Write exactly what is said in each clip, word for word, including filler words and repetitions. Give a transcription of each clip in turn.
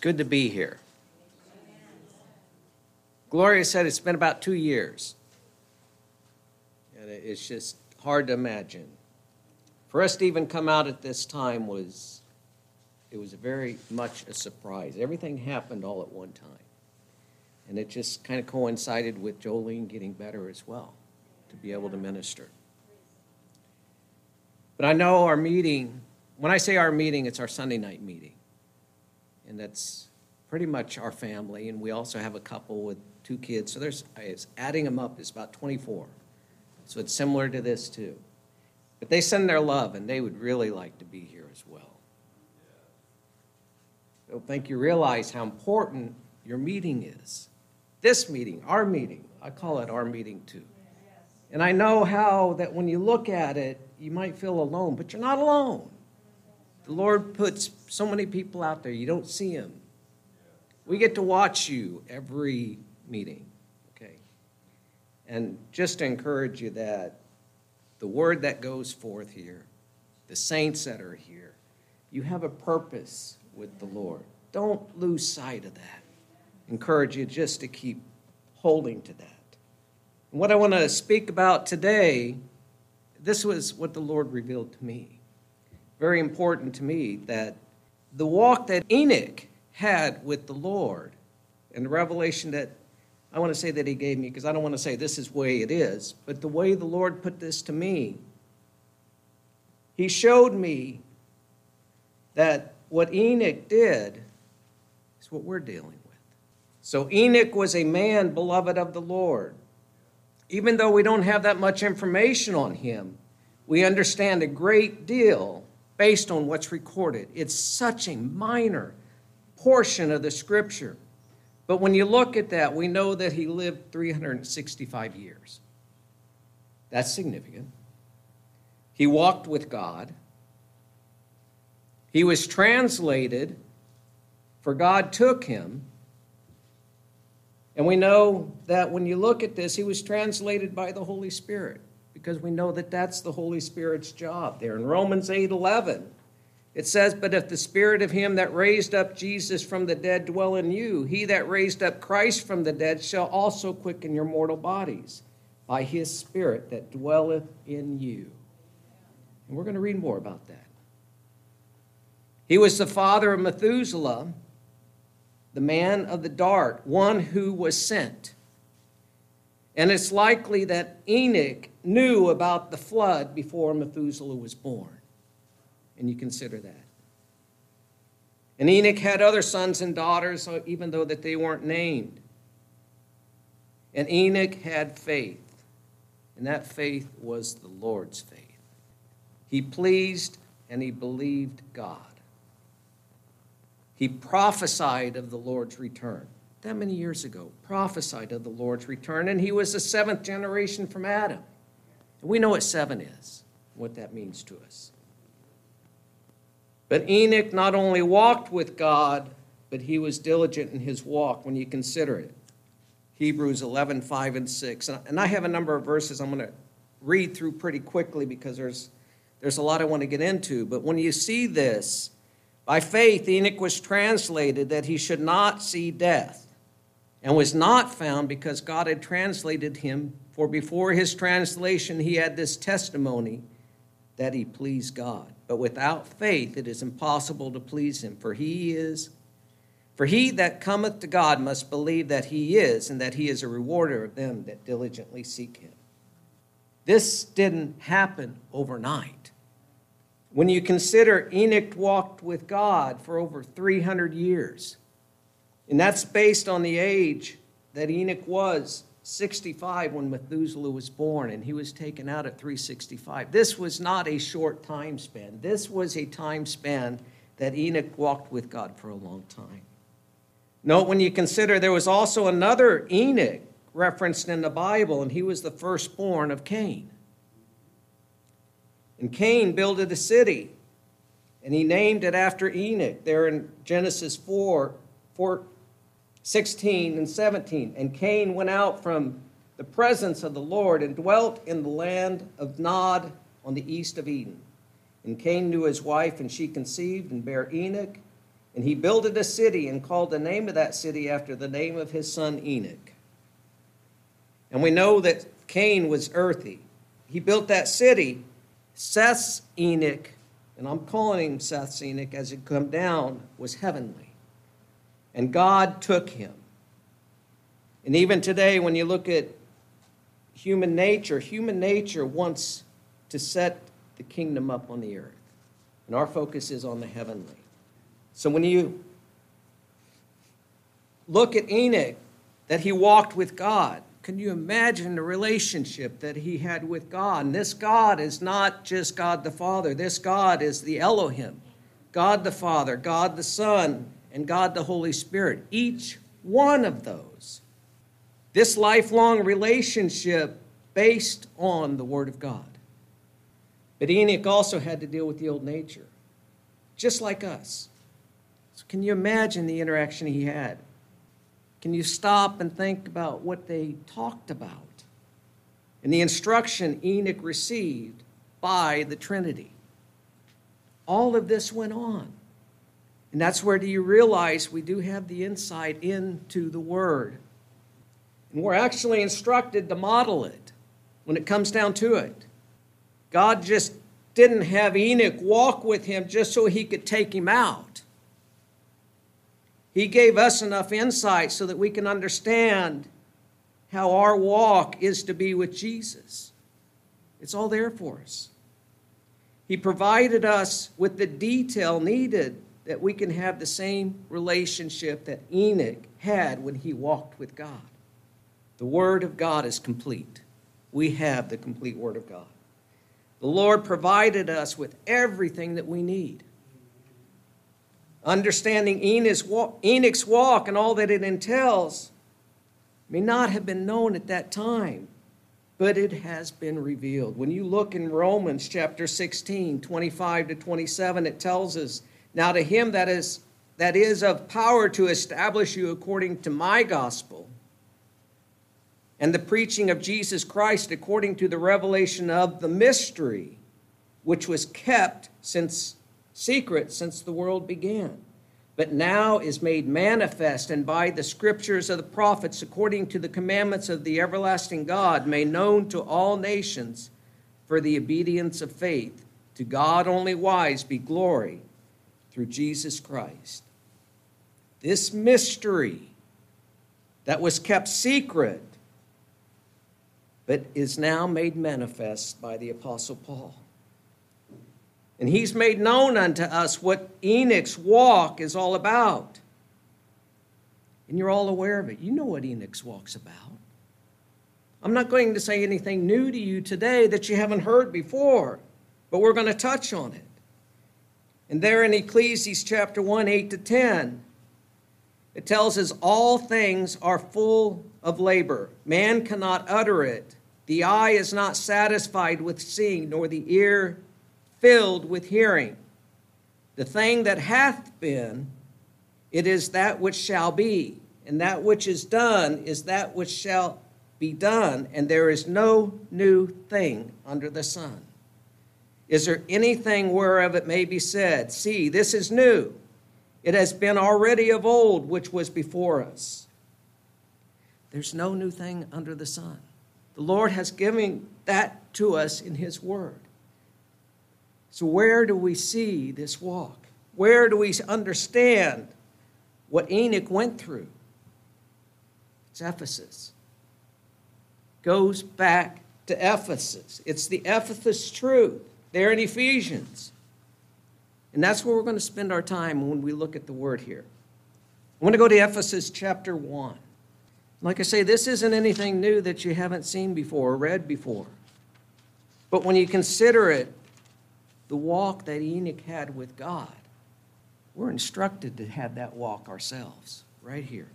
good to be here. Gloria said it's been about two years. And it's just hard to imagine. For us to even come out at this time was, it was very much a surprise. Everything happened all at one time. And it just kind of coincided with Jolene getting better as well, to be able to minister. But I know our meeting, when I say our meeting, it's our Sunday night meeting. And that's pretty much our family. And we also have a couple with two kids. So there's, adding them up is about twenty-four. So it's similar to this too. But they send their love, and they would really like to be here as well. I don't think you realize how important your meeting is. This meeting, our meeting, I call it our meeting too. And I know how that when you look at it, you might feel alone, but you're not alone. The Lord puts so many people out there, you don't see them. We get to watch you every meeting, okay? And just to encourage you that the word that goes forth here, the saints that are here, you have a purpose with the Lord. Don't lose sight of that. Encourage you just to keep holding to that. And what I want to speak about today, this was what the Lord revealed to me. Very important to me that the walk that Enoch had with the Lord and the revelation that I want to say that he gave me, because I don't want to say this is the way it is, but the way the Lord put this to me, he showed me that what Enoch did is what we're dealing with. So Enoch was a man beloved of the Lord. Even though we don't have that much information on him, we understand a great deal based on what's recorded. It's such a minor portion of the scripture. But when you look at that, we know that he lived three hundred sixty-five years. That's significant. He walked with God. He was translated, for God took him. And we know that when you look at this, he was translated by the Holy Spirit, because we know that that's the Holy Spirit's job there. In Romans eight eleven, it says, "But if the spirit of him that raised up Jesus from the dead dwell in you, he that raised up Christ from the dead shall also quicken your mortal bodies by his spirit that dwelleth in you." And we're going to read more about that. He was the father of Methuselah, the man of the dart, one who was sent. And it's likely that Enoch knew about the flood before Methuselah was born. And you consider that. And Enoch had other sons and daughters, even though that they weren't named. And Enoch had faith. And that faith was the Lord's faith. He pleased and he believed God. He prophesied of the Lord's return. That many years ago, prophesied of the Lord's return. And he was the seventh generation from Adam. And we know what seven is, what that means to us. But Enoch not only walked with God, but he was diligent in his walk when you consider it. Hebrews eleven, five and six. And I have a number of verses I'm going to read through pretty quickly because there's, there's a lot I want to get into. But when you see this, by faith Enoch was translated that he should not see death, and was not found because God had translated him. For before his translation he had this testimony that he pleased God. But without faith it is impossible to please him. For he is, for he that cometh to God must believe that he is, and that he is a rewarder of them that diligently seek him. This didn't happen overnight. When you consider Enoch walked with God for over three hundred years, and that's based on the age that Enoch was, sixty-five when Methuselah was born, and he was taken out at three sixty-five. This was not a short time span. This was a time span that Enoch walked with God for a long time. Note when you consider there was also another Enoch referenced in the Bible, and he was the firstborn of Cain. And Cain builded a city, and he named it after Enoch there in Genesis four, four, sixteen and seventeen. And Cain went out from the presence of the Lord and dwelt in the land of Nod on the east of Eden. And Cain knew his wife, and she conceived and bare Enoch. And he builded a city and called the name of that city after the name of his son Enoch. And we know that Cain was earthy. He built that city. Seth's Enoch, and I'm calling him Seth's Enoch as it come down, was heavenly. And God took him. And even today, when you look at human nature, human nature wants to set the kingdom up on the earth. And our focus is on the heavenly. So when you look at Enoch, that he walked with God, can you imagine the relationship that he had with God? And this God is not just God the Father. This God is the Elohim, God the Father, God the Son, and God the Holy Spirit. Each one of those. This lifelong relationship based on the Word of God. But Enoch also had to deal with the old nature, just like us. So can you imagine the interaction he had? Can you stop and think about what they talked about and the instruction Enoch received by the Trinity? All of this went on. And that's where do you realize we do have the insight into the Word. And we're actually instructed to model it when it comes down to it. God just didn't have Enoch walk with him just so he could take him out. He gave us enough insight so that we can understand how our walk is to be with Jesus. It's all there for us. He provided us with the detail needed that we can have the same relationship that Enoch had when he walked with God. The Word of God is complete. We have the complete Word of God. The Lord provided us with everything that we need. Understanding Enoch's walk and all that it entails may not have been known at that time, but it has been revealed. When you look in Romans chapter sixteen, twenty-five to twenty-seven, it tells us, now to him that is, that is of power to establish you according to my gospel and the preaching of Jesus Christ according to the revelation of the mystery, which was kept since secret since the world began, but now is made manifest, and by the scriptures of the prophets, according to the commandments of the everlasting God, made known to all nations for the obedience of faith. To God only wise be glory through Jesus Christ. This mystery that was kept secret, but is now made manifest by the Apostle Paul. And he's made known unto us what Enoch's walk is all about. And you're all aware of it. You know what Enoch's walk's about. I'm not going to say anything new to you today that you haven't heard before, but we're going to touch on it. And there in Ecclesiastes chapter one, eight to ten, it tells us all things are full of labor. Man cannot utter it. The eye is not satisfied with seeing, nor the ear filled with hearing. The thing that hath been, it is that which shall be, and that which is done is that which shall be done, and there is no new thing under the sun. Is there anything whereof it may be said, see, this is new? It has been already of old, which was before us. There's no new thing under the sun. The Lord has given that to us in his word. So where do we see this walk? Where do we understand what Enoch went through? It's Ephesus. Goes back to Ephesus. It's the Ephesus truth there in Ephesians. And that's where we're going to spend our time when we look at the word here. I want to go to Ephesus chapter one. Like I say, this isn't anything new that you haven't seen before or read before. But when you consider it, the walk that Enoch had with God, we're instructed to have that walk ourselves right here.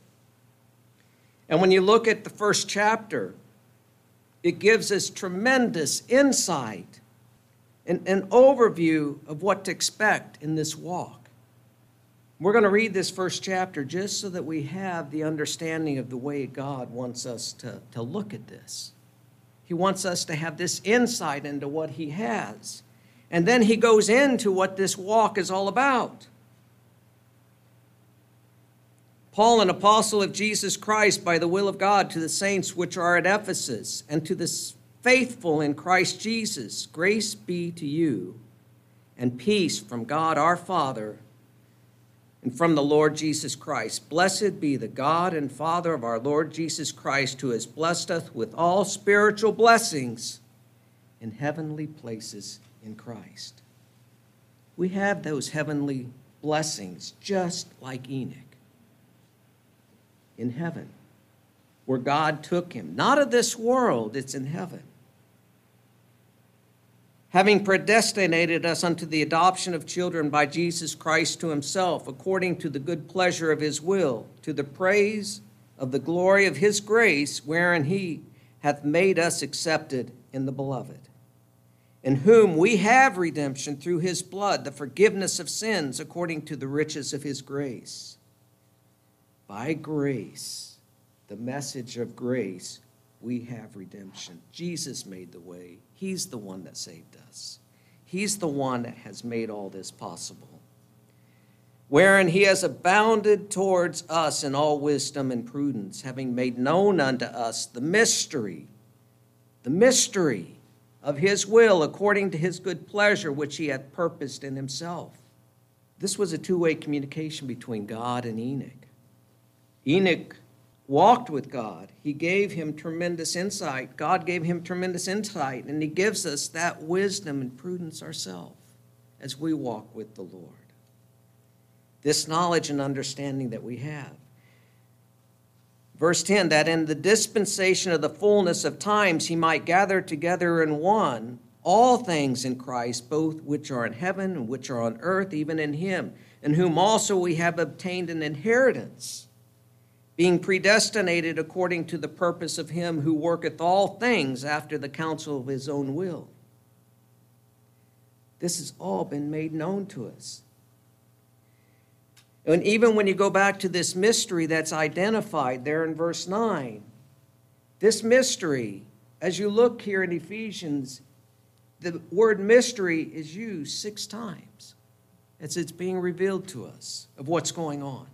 And when you look at the first chapter, it gives us tremendous insight and an overview of what to expect in this walk. We're going to read this first chapter just so that we have the understanding of the way God wants us to, to look at this. He wants us to have this insight into what he has. And then he goes into what this walk is all about. Paul, an apostle of Jesus Christ by the will of God, to the saints which are at Ephesus, and to the faithful in Christ Jesus, grace be to you, and peace from God our Father and from the Lord Jesus Christ. Blessed be the God and Father of our Lord Jesus Christ, who has blessed us with all spiritual blessings in heavenly places in Christ. We have those heavenly blessings just like Enoch in heaven, where God took him. Not of this world, it's in heaven. Having predestinated us unto the adoption of children by Jesus Christ to himself, according to the good pleasure of his will, to the praise of the glory of his grace, wherein he hath made us accepted in the beloved, in whom we have redemption through his blood, the forgiveness of sins, according to the riches of his grace. By grace, the message of grace, we have redemption. Jesus made the way. He's the one that saved us. He's the one that has made all this possible. Wherein he has abounded towards us in all wisdom and prudence, having made known unto us the mystery, the mystery of his will, according to his good pleasure, which he hath purposed in himself. This was a two-way communication between God and Enoch. Enoch walked with God. He gave him tremendous insight. God gave him tremendous insight, and he gives us that wisdom and prudence ourselves as we walk with the Lord. This knowledge and understanding that we have. Verse ten, that in the dispensation of the fullness of times he might gather together in one all things in Christ, both which are in heaven and which are on earth, even in him, in whom also we have obtained an inheritance, being predestinated according to the purpose of him who worketh all things after the counsel of his own will. This has all been made known to us. And even when you go back to this mystery that's identified there in verse nine, this mystery, as you look here in Ephesians, the word mystery is used six times as it's being revealed to us of what's going on.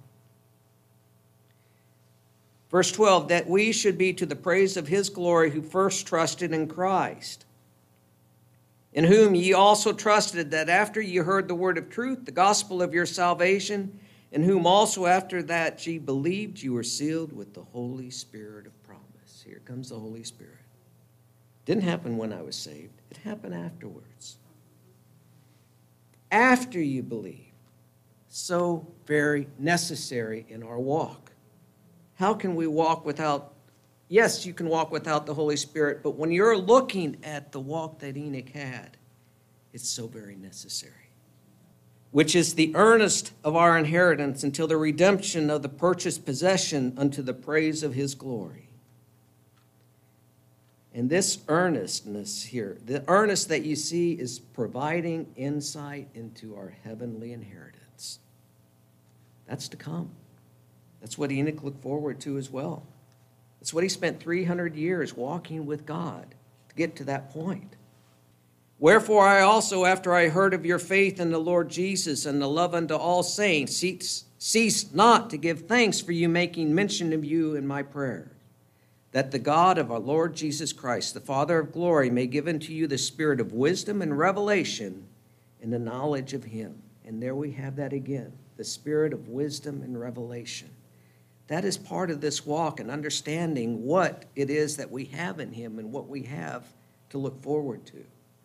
Verse twelve, that we should be to the praise of his glory who first trusted in Christ, in whom ye also trusted, that after ye heard the word of truth, the gospel of your salvation, in whom also after that ye believed, you were sealed with the Holy Spirit of promise. Here comes the Holy Spirit. Didn't happen when I was saved. It happened afterwards. After you believe. So very necessary in our walk. How can we walk without, yes, you can walk without the Holy Spirit, but when you're looking at the walk that Enoch had, it's so very necessary. Which is the earnest of our inheritance until the redemption of the purchased possession unto the praise of his glory. And this earnestness here, the earnest that you see is providing insight into our heavenly inheritance. That's to come. That's what Enoch looked forward to as well. That's what he spent three hundred years walking with God to get to that point. Wherefore I also, after I heard of your faith in the Lord Jesus and the love unto all saints, cease, cease not to give thanks for you, making mention of you in my prayer, that the God of our Lord Jesus Christ, the Father of glory, may give unto you the spirit of wisdom and revelation in the knowledge of him. And there we have that again, the spirit of wisdom and revelation. That is part of this walk and understanding what it is that we have in him and what we have to look forward to.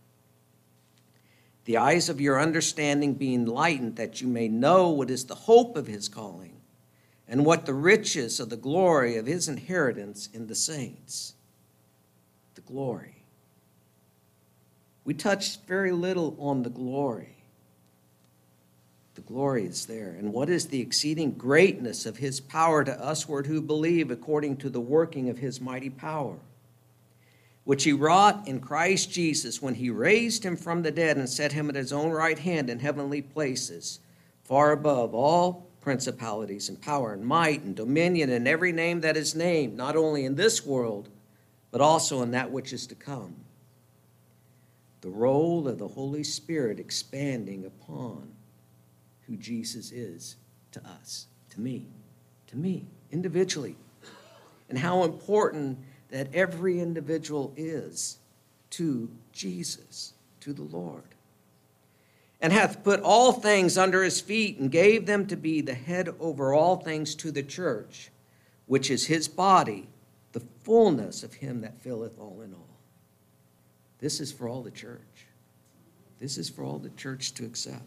The eyes of your understanding being enlightened, that you may know what is the hope of his calling, and what the riches of the glory of his inheritance in the saints. The glory. We touched very little on the glory. The glory is there. And what is the exceeding greatness of his power to usward who believe, according to the working of his mighty power, which he wrought in Christ Jesus when he raised him from the dead and set him at his own right hand in heavenly places, far above all principalities and power and might and dominion and every name that is named, not only in this world, but also in that which is to come. The role of the Holy Spirit expanding upon who Jesus is to us, to me, to to me, individually, and how important that every individual is to Jesus, to the Lord. And hath put all things under his feet, and gave them to be the head over all things to the church, which is his body, the fullness of him that filleth all in all. This is for all the church. This is for all the church to accept.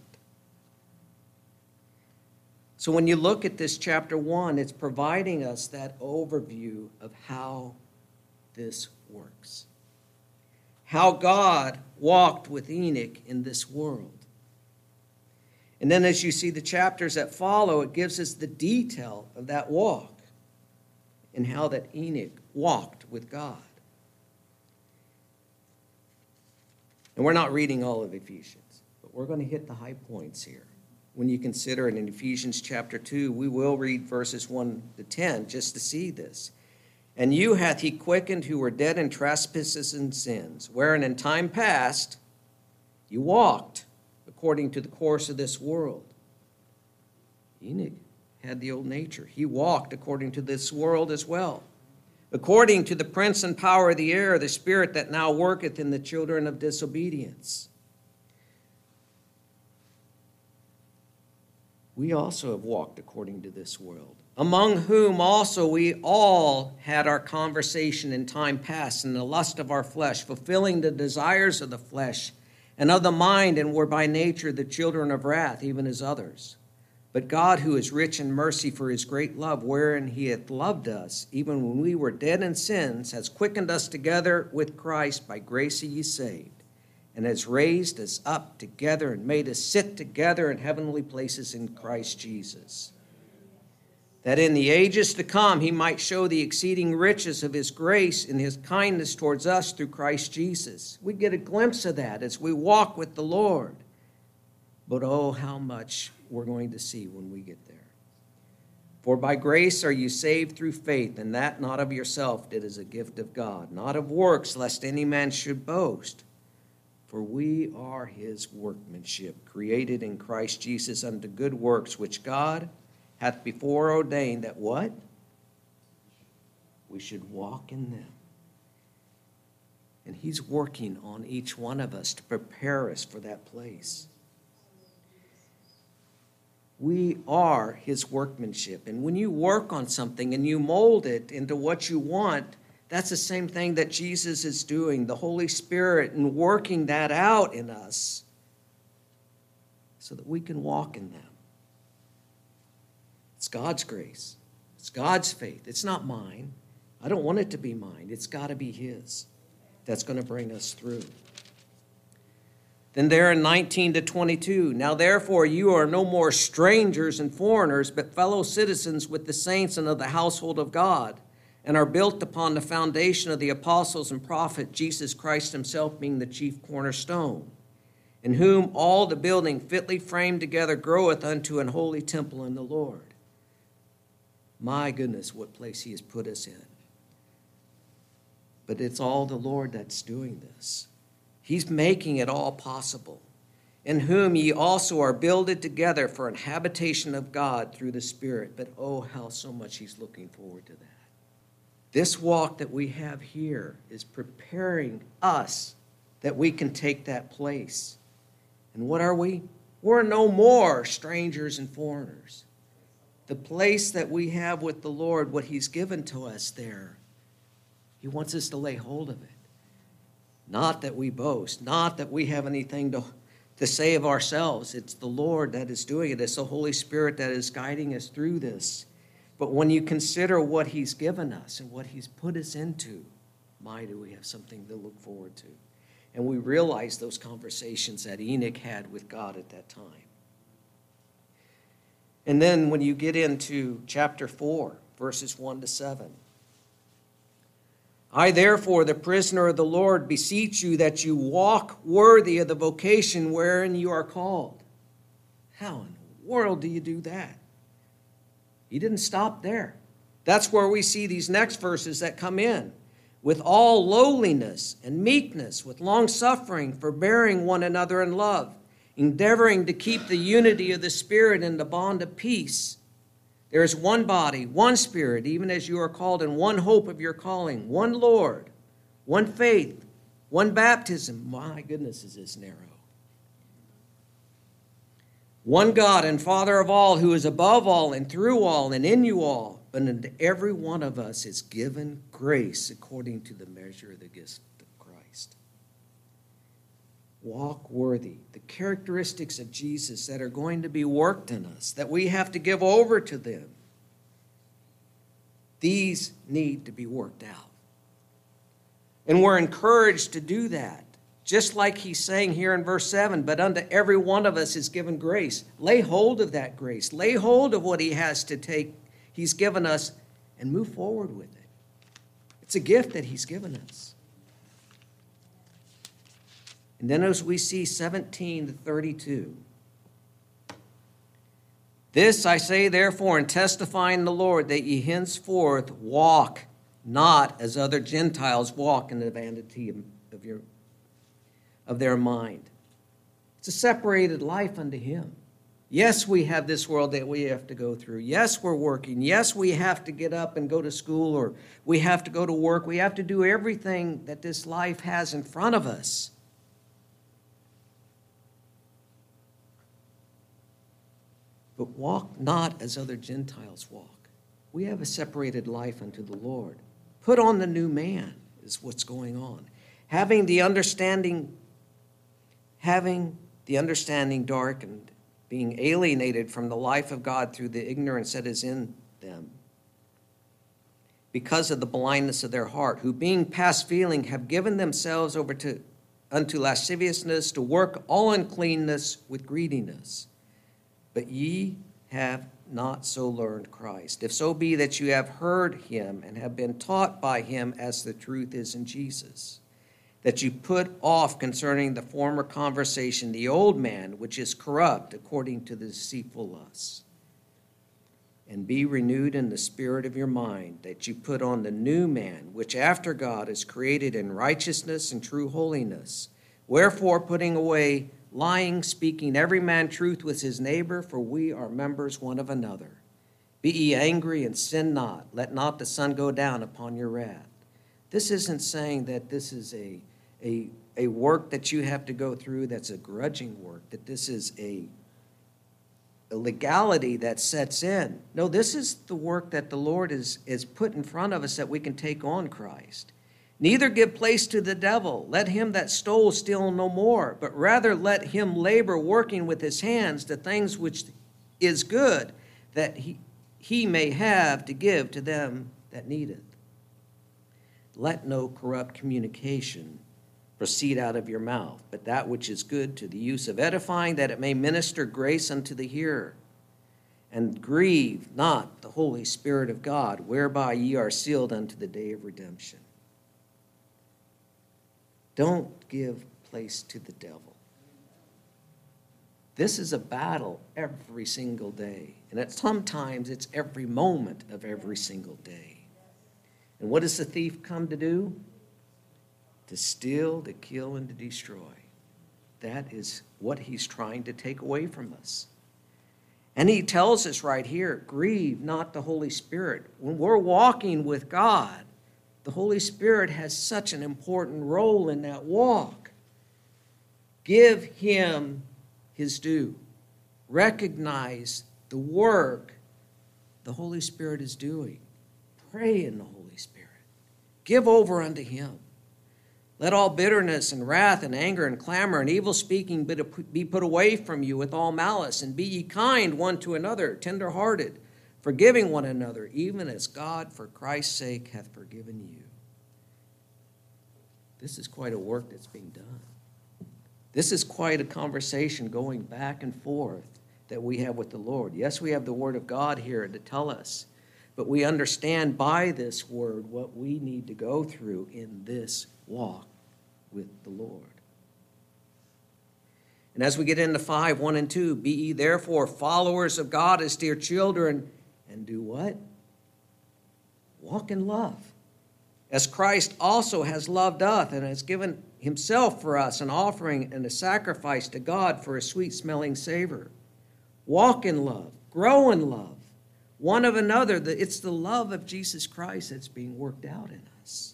So when you look at this chapter one, it's providing us that overview of how this works. How God walked with Enoch in this world. And then as you see the chapters that follow, it gives us the detail of that walk and how that Enoch walked with God. And we're not reading all of Ephesians, but we're going to hit the high points here. When you consider it in Ephesians chapter two, we will read verses one to ten just to see this. And you hath he quickened who were dead in trespasses and sins, wherein in time past you walked according to the course of this world. Enoch had the old nature. He walked according to this world as well. According to the prince and power of the air, the spirit that now worketh in the children of disobedience. We also have walked according to this world, among whom also we all had our conversation in time past in the lust of our flesh, fulfilling the desires of the flesh and of the mind, and were by nature the children of wrath, even as others. But God, who is rich in mercy for his great love, wherein he hath loved us, even when we were dead in sins, has quickened us together with Christ. By grace are ye saved, and has raised us up together and made us sit together in heavenly places in Christ Jesus, that in the ages to come he might show the exceeding riches of his grace and his kindness towards us through Christ Jesus. We get a glimpse of that as we walk with the Lord. But oh, how much we're going to see when we get there. For by grace are you saved through faith, and that not of yourself, it is a gift of God, not of works, lest any man should boast. For we are his workmanship, created in Christ Jesus unto good works, which God hath before ordained that what? We should walk in them. And he's working on each one of us to prepare us for that place. We are his workmanship. And when you work on something and you mold it into what you want, that's the same thing that Jesus is doing, the Holy Spirit, and working that out in us so that we can walk in them. It's God's grace. It's God's faith. It's not mine. I don't want it to be mine. It's got to be his. That's going to bring us through. Then there in nineteen to twenty-two, now therefore you are no more strangers and foreigners, but fellow citizens with the saints and of the household of God, and are built upon the foundation of the apostles and prophets, Jesus Christ himself being the chief cornerstone, in whom all the building fitly framed together groweth unto an holy temple in the Lord. My goodness, what place he has put us in. But it's all the Lord that's doing this. He's making it all possible, in whom ye also are builded together for an habitation of God through the Spirit. But oh, how so much he's looking forward to that. This walk that we have here is preparing us that we can take that place. And what are we? We're no more strangers and foreigners. The place that we have with the Lord, what he's given to us there, he wants us to lay hold of it. Not that we boast, not that we have anything to, to say of ourselves. It's the Lord that is doing it. It's the Holy Spirit that is guiding us through this. But when you consider what he's given us and what he's put us into, my, do we have something to look forward to. And we realize those conversations that Enoch had with God at that time. And then when you get into chapter four, verses one to seven, I, therefore, the prisoner of the Lord, beseech you that you walk worthy of the vocation wherein you are called. How in the world do you do that? He didn't stop there. That's where we see these next verses that come in. With all lowliness and meekness, with long-suffering, forbearing one another in love, endeavoring to keep the unity of the Spirit in the bond of peace. There is one body, one Spirit, even as you are called in one hope of your calling, one Lord, one faith, one baptism. My goodness, is this narrow. One God and Father of all, who is above all and through all and in you all. But unto every one of us is given grace according to the measure of the gift of Christ. Walk worthy. The characteristics of Jesus that are going to be worked in us, that we have to give over to them, these need to be worked out. And we're encouraged to do that. Just like he's saying here in verse seven, but unto every one of us is given grace. Lay hold of that grace. Lay hold of what he has to take, he's given us, and move forward with it. It's a gift that he's given us. And then as we see seventeen to thirty-two, this I say therefore, and testify in the Lord, that ye henceforth walk not as other Gentiles walk in the vanity of your of their mind. It's a separated life unto him. Yes, we have this world that we have to go through. Yes, we're working. Yes, we have to get up and go to school, or we have to go to work. We have to do everything that this life has in front of us. But walk not as other Gentiles walk. We have a separated life unto the Lord. Put on the new man is what's going on. Having the understanding having the understanding darkened, being alienated from the life of God through the ignorance that is in them, because of the blindness of their heart, who being past feeling have given themselves over to unto lasciviousness, to work all uncleanness with greediness. But ye have not so learned Christ, if so be that you have heard him and have been taught by him as the truth is in Jesus, that you put off concerning the former conversation the old man, which is corrupt according to the deceitful lusts, and be renewed in the spirit of your mind, that you put on the new man, which after God is created in righteousness and true holiness. Wherefore, putting away lying, speaking every man truth with his neighbor, for we are members one of another. Be ye angry and sin not. Let not the sun go down upon your wrath. This isn't saying that this is a, a, a work that you have to go through that's a grudging work, that this is a, a legality that sets in. No, this is the work that the Lord is, is put in front of us that we can take on Christ. Neither give place to the devil. Let him that stole steal no more, but rather let him labor, working with his hands the things which is good, that he, he may have to give to them that needeth. Let no corrupt communication proceed out of your mouth, but that which is good to the use of edifying, that it may minister grace unto the hearer. And grieve not the Holy Spirit of God, whereby ye are sealed unto the day of redemption. Don't give place to the devil. This is a battle every single day. And at sometimes it's every moment of every single day. And what does the thief come to do? To steal, to kill, and to destroy. That is what he's trying to take away from us. And he tells us right here, grieve not the Holy Spirit. When we're walking with God, the Holy Spirit has such an important role in that walk. Give him his due. Recognize the work the Holy Spirit is doing. Pray in the Holy Spirit. Give over unto him. Let all bitterness and wrath and anger and clamor and evil speaking be put away from you with all malice, and be ye kind one to another, tender-hearted, forgiving one another, even as God for Christ's sake hath forgiven you. This is quite a work that's being done. This is quite a conversation going back and forth that we have with the Lord. Yes, we have the Word of God here to tell us, but we understand by this Word what we need to go through in this walk with the Lord. And as we get into five, one and two, be ye therefore followers of God as dear children, and do what? Walk in love. As Christ also has loved us and has given himself for us an offering and a sacrifice to God for a sweet-smelling savor. Walk in love. Grow in love. one of another. It's the love of Jesus Christ that's being worked out in us.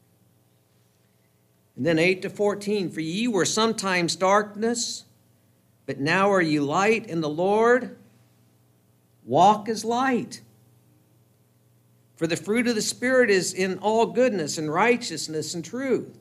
And then eight to fourteen, for ye were sometimes darkness, but now are ye light in the Lord. Walk as light. For the fruit of the Spirit is in all goodness and righteousness and truth,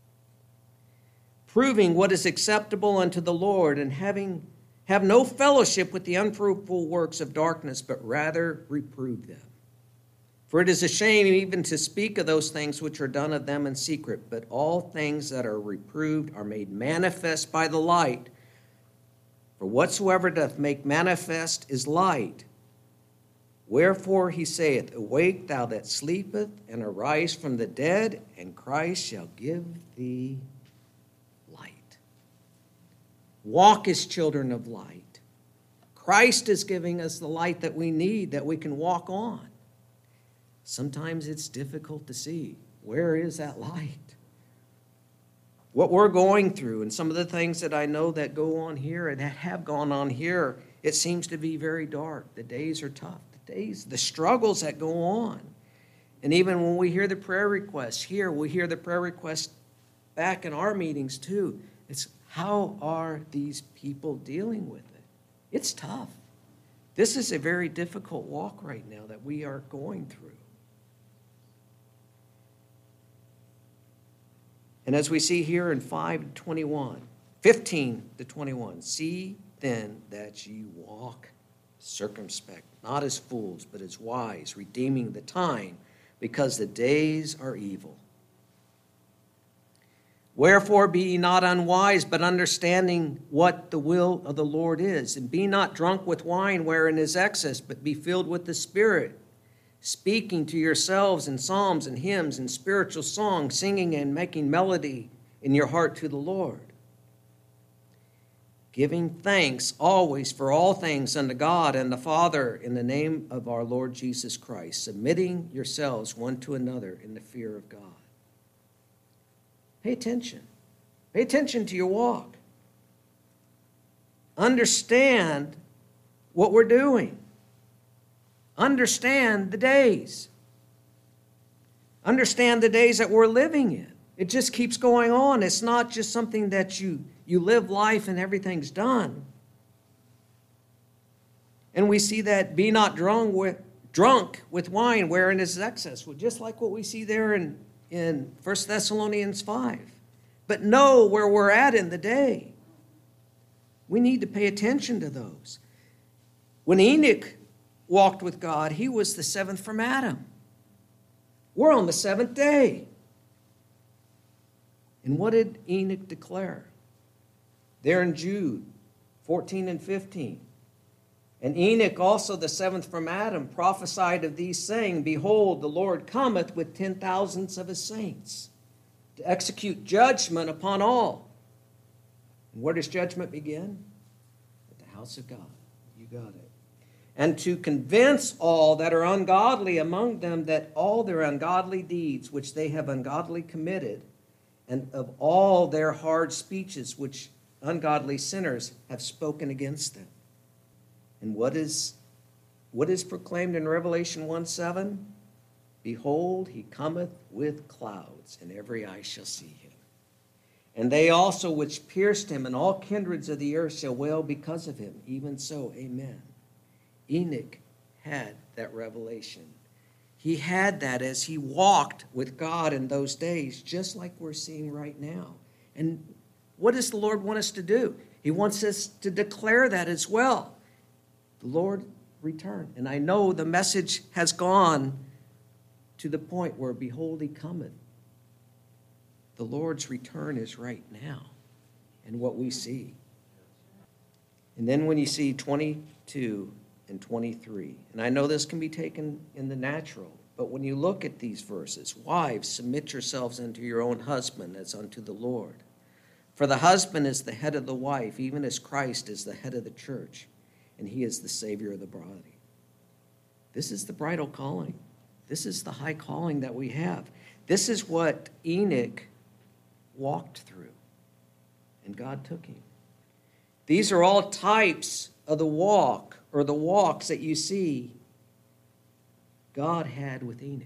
proving what is acceptable unto the Lord, and having have no fellowship with the unfruitful works of darkness, but rather reprove them. For it is a shame even to speak of those things which are done of them in secret, but all things that are reproved are made manifest by the light. For whatsoever doth make manifest is light. Wherefore he saith, Awake, thou that sleepeth, and arise from the dead, and Christ shall give thee light. Walk as children of light. Christ is giving us the light that we need, that we can walk on. Sometimes it's difficult to see. Where is that light? What we're going through, and some of the things that I know that go on here and that have gone on here, it seems to be very dark. The days are tough. The days, the struggles that go on. And even when we hear the prayer requests here, we hear the prayer requests back in our meetings too. It's how are these people dealing with it? It's tough. This is a very difficult walk right now that we are going through. And as we see here in five to twenty-one, fifteen to twenty-one, see then that ye walk circumspect, not as fools, but as wise, redeeming the time, because the days are evil. Wherefore be ye not unwise, but understanding what the will of the Lord is. And be not drunk with wine wherein is excess, but be filled with the Spirit, speaking to yourselves in psalms and hymns and spiritual songs, singing and making melody in your heart to the Lord, giving thanks always for all things unto God and the Father in the name of our Lord Jesus Christ, submitting yourselves one to another in the fear of God. Pay attention. Pay attention to your walk. Understand what we're doing. Understand the days. Understand the days that we're living in. It just keeps going on. It's not just something that you, you live life and everything's done. And we see that be not drunk with, drunk with wine wherein is excess. Well, just like what we see there in, in First Thessalonians five. But know where we're at in the day. We need to pay attention to those. When Enoch walked with God, he was the seventh from Adam. We're on the seventh day. And what did Enoch declare? There in Jude fourteen and fifteen. And Enoch, also the seventh from Adam, prophesied of these, saying, Behold, the Lord cometh with ten thousands of his saints, to execute judgment upon all. And where does judgment begin? At the house of God. You got it. And to convince all that are ungodly among them that all their ungodly deeds which they have ungodly committed, and of all their hard speeches which ungodly sinners have spoken against them. And what is, what is proclaimed in Revelation one seven? Behold, he cometh with clouds, and every eye shall see him. And they also which pierced him, and all kindreds of the earth shall wail because of him. Even so, amen. Enoch had that revelation. He had that as he walked with God in those days, just like we're seeing right now. And what does the Lord want us to do? He wants us to declare that as well. The Lord returned. And I know the message has gone to the point where, behold, he cometh. The Lord's return is right now, and what we see. And then when you see twenty-two and twenty-three, and I know this can be taken in the natural, but when you look at these verses, wives, submit yourselves unto your own husband as unto the Lord. For the husband is the head of the wife, even as Christ is the head of the church, and he is the Savior of the body. This is the bridal calling. This is the high calling that we have. This is what Enoch walked through, and God took him. These are all types of the walk, or the walks that you see God had with Enoch.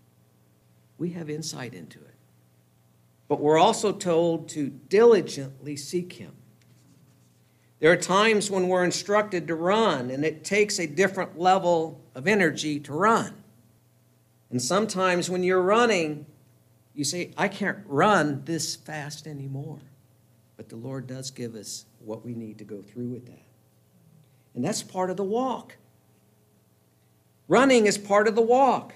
We have insight into it. But we're also told to diligently seek him. There are times when we're instructed to run, and it takes a different level of energy to run. And sometimes when you're running, you say, I can't run this fast anymore. But the Lord does give us what we need to go through with that. And that's part of the walk. Running is part of the walk.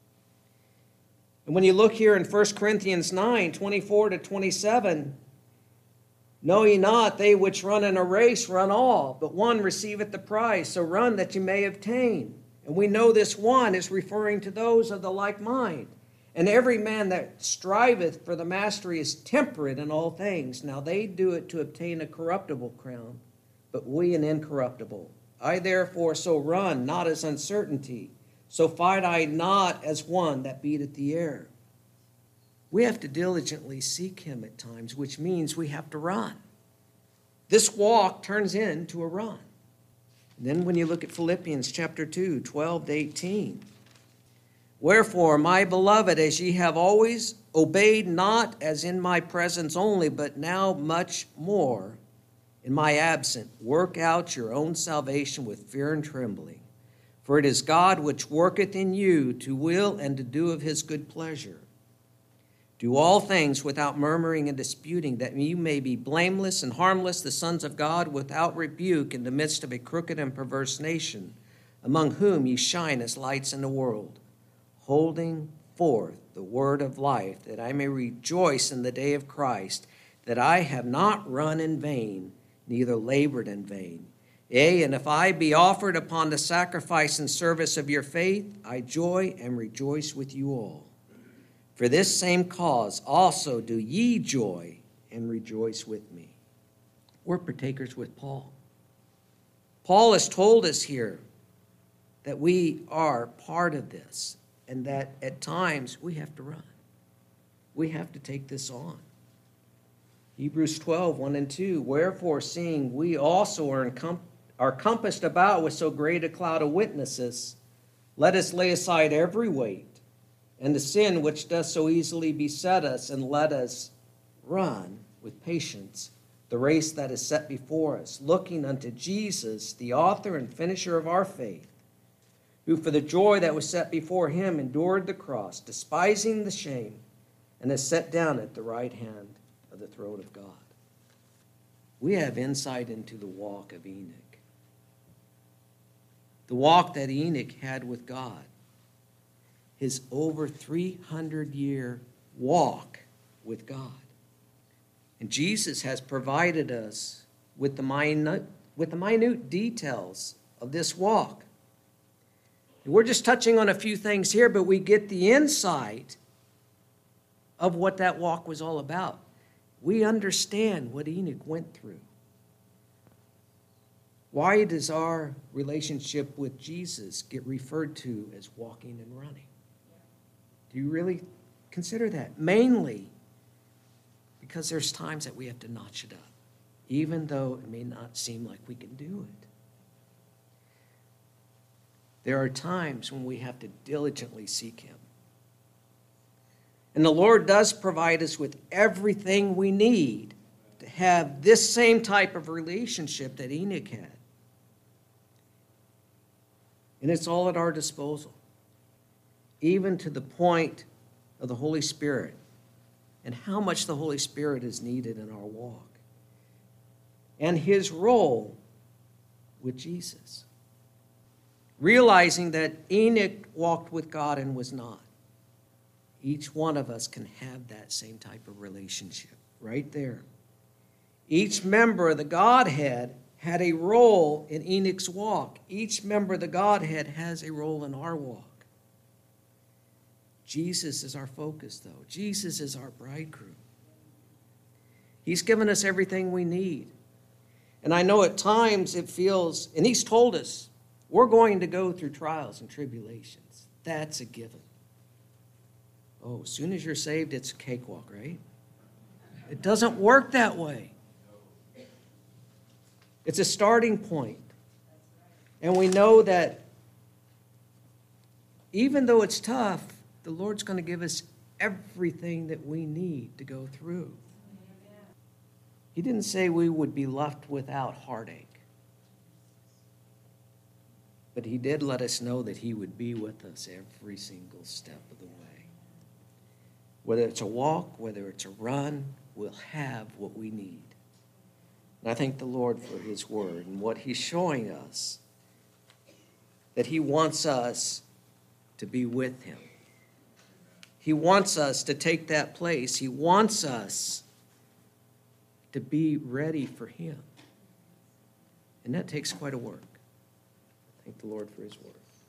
And when you look here in First Corinthians nine, twenty-four to twenty-seven, know ye not, they which run in a race run all, but one receiveth the prize. So run that you may obtain. And we know this one is referring to those of the like mind. And every man that striveth for the mastery is temperate in all things. Now they do it to obtain a corruptible crown, but we an incorruptible. I therefore so run, not as uncertainty. So fight I not as one that beateth the air. We have to diligently seek him at times, which means we have to run. This walk turns into a run. And then when you look at Philippians chapter two, twelve to eighteen, wherefore, my beloved, as ye have always obeyed, not as in my presence only, but now much more in my absence, work out your own salvation with fear and trembling. For it is God which worketh in you to will and to do of his good pleasure. Do all things without murmuring and disputing, that you may be blameless and harmless, the sons of God, without rebuke, in the midst of a crooked and perverse nation, among whom ye shine as lights in the world, holding forth the word of life, that I may rejoice in the day of Christ, that I have not run in vain, neither labored in vain. Yea, and if I be offered upon the sacrifice and service of your faith, I joy and rejoice with you all. For this same cause also do ye joy and rejoice with me. We're partakers with Paul. Paul has told us here that we are part of this, and that at times we have to run. We have to take this on. Hebrews twelve, one and two, wherefore seeing we also are, encom- are compassed about with so great a cloud of witnesses, let us lay aside every weight and the sin which does so easily beset us, and let us run with patience the race that is set before us, looking unto Jesus, the author and finisher of our faith, who for the joy that was set before him endured the cross, despising the shame, and is set down at the right hand of the throne of God. We have insight into the walk of Enoch. The walk that Enoch had with God. His over three hundred year walk with God. And Jesus has provided us with the minute, with the minute details of this walk. And we're just touching on a few things here, but we get the insight of what that walk was all about. We understand what Enoch went through. Why does our relationship with Jesus get referred to as walking and running? Do you really consider that? Mainly because there's times that we have to notch it up, even though it may not seem like we can do it. There are times when we have to diligently seek him. And the Lord does provide us with everything we need to have this same type of relationship that Enoch had. And it's all at our disposal, even to the point of the Holy Spirit and how much the Holy Spirit is needed in our walk and his role with Jesus. Realizing that Enoch walked with God and was not. Each one of us can have that same type of relationship right there. Each member of the Godhead had a role in Enoch's walk. Each member of the Godhead has a role in our walk. Jesus is our focus, though. Jesus is our bridegroom. He's given us everything we need. And I know at times it feels, and he's told us, we're going to go through trials and tribulations. That's a given. Oh, as soon as you're saved, it's a cakewalk, right? It doesn't work that way. It's a starting point. And we know that even though it's tough, the Lord's going to give us everything that we need to go through. He didn't say we would be left without heartache. But he did let us know that he would be with us every single step of the way. Whether it's a walk, whether it's a run, we'll have what we need. And I thank the Lord for his word and what he's showing us, that he wants us to be with him. He wants us to take that place. He wants us to be ready for him. And that takes quite a work. Thank the Lord for his word.